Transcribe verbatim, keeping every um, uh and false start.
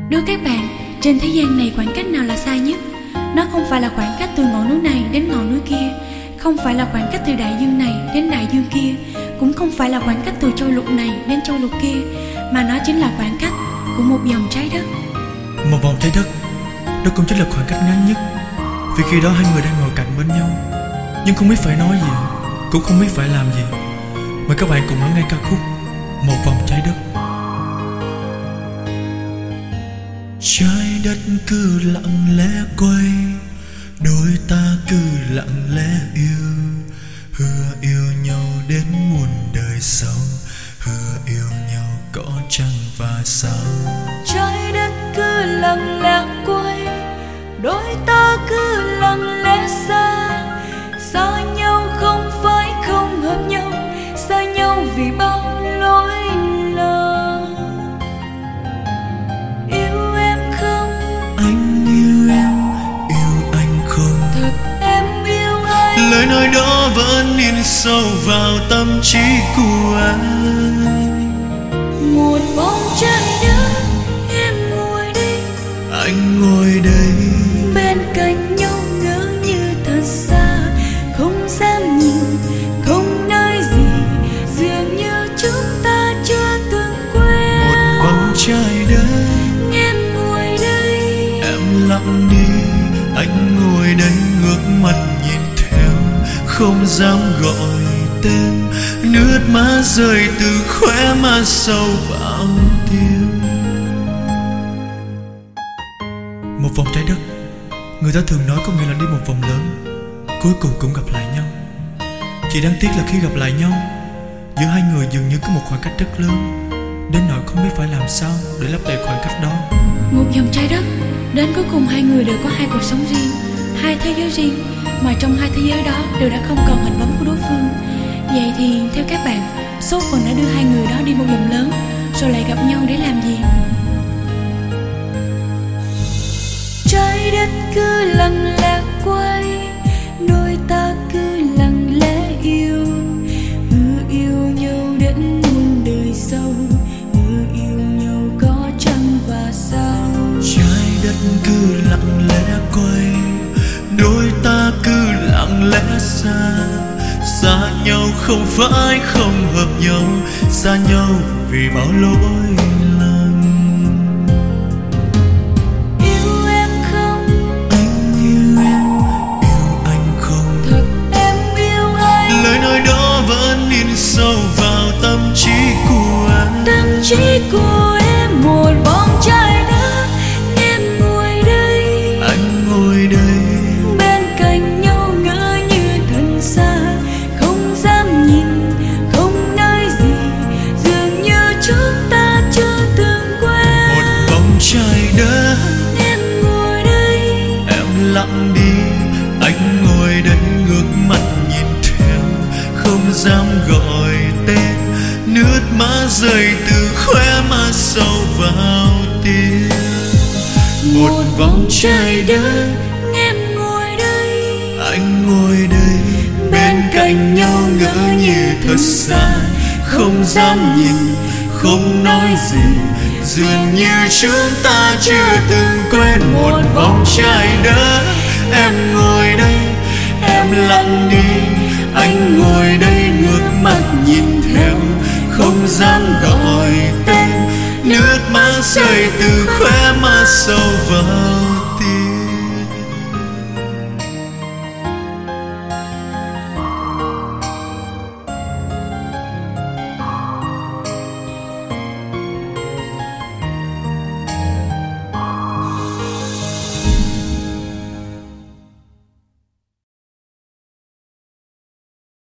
Đối các bạn, trên thế gian này khoảng cách nào là xa nhất? Nó không phải là khoảng cách từ ngọn núi này đến ngọn núi kia, không phải là khoảng cách từ đại dương này đến đại dương kia, cũng không phải là khoảng cách từ châu lục này đến châu lục kia, mà nó chính là khoảng cách của một vòng trái đất. Một vòng trái đất, đó cũng chính là khoảng cách ngắn nhất. Vì khi đó hai người đang ngồi cạnh bên nhau, nhưng không biết phải nói gì, cũng không biết phải làm gì. Mời các bạn cùng lắng nghe ca khúc Một vòng trái đất. Trái đất cứ lặng lẽ quay, đôi ta cứ lặng lẽ yêu, hứa yêu nhau đến muôn đời sau, hứa yêu nhau có trăng và sao. Trái đất cứ lặng lẽ quay, đôi ta cứ lặng lẽ xa, xa nhau không phải không hợp nhau, xa nhau vì bao lỗi lầm. Yêu em không? Anh yêu em, yêu anh không? Thật em yêu anh? Lời nói đó vẫn in sâu vào tâm trí của anh. Một vòng trái đất, em ngồi đây, anh ngồi đây, bên cạnh nhau ngỡ như thật xa, không dám nhìn, không nói gì, dường như chúng ta chưa từng quen. một vòng trái đất, Em ngồi đây, em lặng đi, anh ngồi đây ngước mắt nhìn theo, không dám gọi tên, nước mắt rơi từ khóe mắt sâu vào tim. Một vòng trái đất, người ta thường nói có nghĩa là đi một vòng lớn, cuối cùng cũng gặp lại nhau. Chỉ đáng tiếc là khi gặp lại nhau, giữa hai người dường như có một khoảng cách rất lớn, đến nỗi không biết phải làm sao để lấp đầy khoảng cách đó. Một vòng trái đất, đến cuối cùng hai người đều có hai cuộc sống riêng, hai thế giới riêng, mà trong hai thế giới đó đều đã không còn hình bóng của đối phương. Vậy thì theo các bạn, số phận đã đưa hai người đó đi một vòng lớn, rồi lại gặp nhau để làm gì? trái đất cứ lặng lẽ quay, đôi ta cứ lặng lẽ yêu, hứa yêu nhau đến muôn đời sau, hứa yêu nhau có trăng và sao. Trái đất cứ lặng lẽ quay, đôi ta cứ lặng lẽ xa, xa nhau không phải không hợp nhau, xa nhau vì bao lỗi lầm. Yêu em không? Anh yêu em, yêu anh không? Thật em yêu anh? Lời nói đó vẫn in sâu vào tâm trí của anh. Tâm trí của em một vòng trái đất, em ngồi đây, anh ngồi đây, bên cạnh nhau ngỡ như thật xa, không dám nhìn, không nói gì, dường như chúng ta chưa từng quen. một vòng trái đất, Em ngồi đây, em lặng đi, anh ngồi đây ngước mắt nhìn theo, không dám gọi tên, nước mắt rơi từ khóe mắt sâu vào tim. Một vòng trái đất, em ngồi đây, anh ngồi đây, bên cạnh nhau ngỡ như thật xa, không dám nhìn, không nói gì, dường như chúng ta chưa từng quen. Một vòng trái đất, em ngồi đây, em lặng đi, anh ngồi đây ngước mắt nhìn theo, không dám gọi tên, nước mắt rơi từ khóe mắt sâu vào